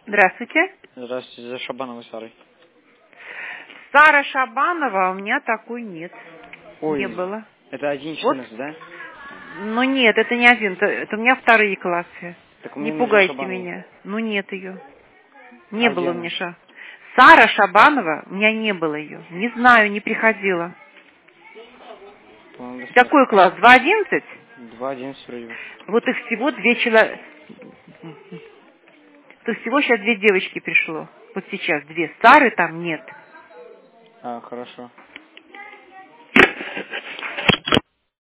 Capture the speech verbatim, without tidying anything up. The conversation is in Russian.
Здравствуйте. Здравствуйте, за Шабановой Сарой. Сара Шабанова, у меня такой нет. Ой, Не было. это один Вот. четырнадцать, да? Ну нет, это не один, это, это у меня вторые классы. Так у Не меня нужна пугайте Шабанова. меня. Ну нет ее. Не А где было у она? меня ша. Сара Шабанова, у меня не было ее. Не знаю, не приходила. По-моему, до Какой класс? два одиннадцать? два одиннадцать вроде бы. Вот их всего две человека. То всего сейчас две девочки пришло. Вот сейчас две. Сары там нет. А, хорошо.